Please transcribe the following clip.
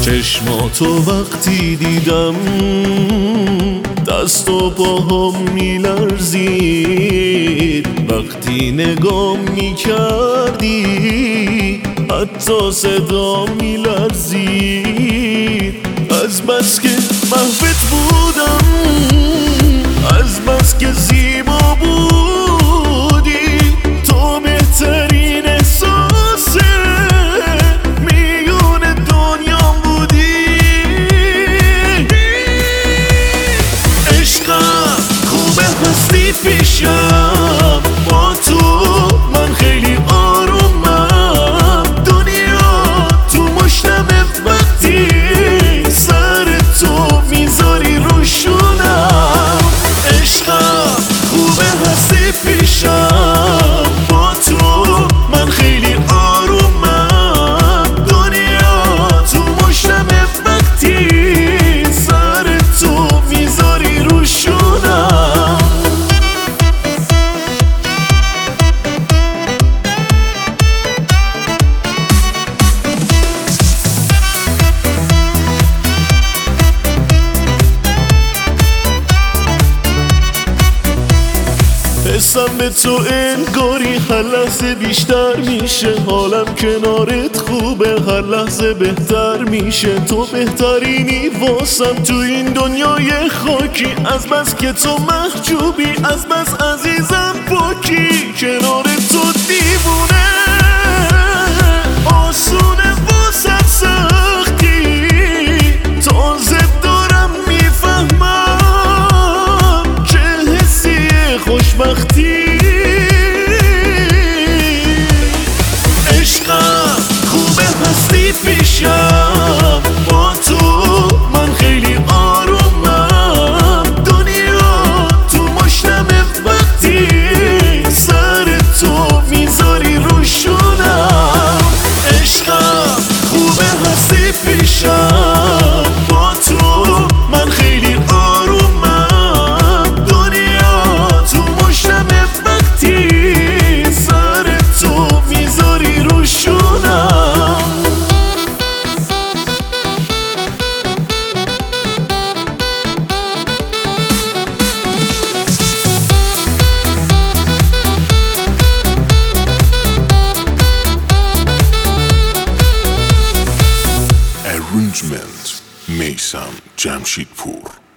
چشماتو وقتی دیدم دست و پاهم میلرزید، وقتی نگام میکردی حتی صدا میلرزید. از بس که محوت بودم، از بس که زیبا بودی، تو بهترین احساسه میون دنیا بودی. عشقم خوبه هستی پیشم، با تو من خیلی آرومم. دنیا تو مشتمه وقتی سر تو میذاری روشونم. عشقم خوبه هستی پیشم، با تو من خیلی آرومم. دنیا تو مشتمه وقتی سر تو میذاری روشونم. حسم به تو انگاری هر لحظه بیشتر میشه، حالم کنارت خوبه هر لحظه بهتر میشه. تو بهترینی واسم تو این دنیای خاکی، از بس که تو محجوبی، از بس عزیزم پاکی. کنار تو دیوونه آسونه واسم سختی، تازه دارم میفهمم چه حسی خوشبختی. عشقم خوبه هستی پیشم، با تو من خیلی آرومم. دنیا تو مشتمه وقتی سر تو میذاری روشونم. عشقم خوبه هستی پیشم، با تو من خیلی آرومم. دنیا تو مشتمه وقتی سر تو میذاری روشونم. Arrangement میثم جمشیدپور.